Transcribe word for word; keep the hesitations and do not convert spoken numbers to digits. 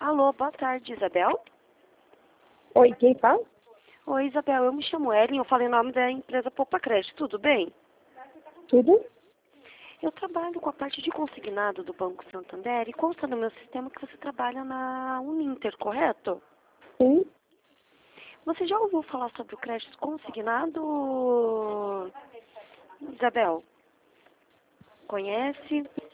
Alô, boa tarde, Isabel? Oi, quem fala? Oi, Isabel, eu me chamo Ellen, eu falei em nome da empresa Poupa Crédito, tudo bem? Tudo? Eu trabalho com a parte de consignado do Banco Santander e consta no meu sistema que você trabalha na Uninter, correto? Sim. Você já ouviu falar sobre o crédito consignado, Isabel? Conhece?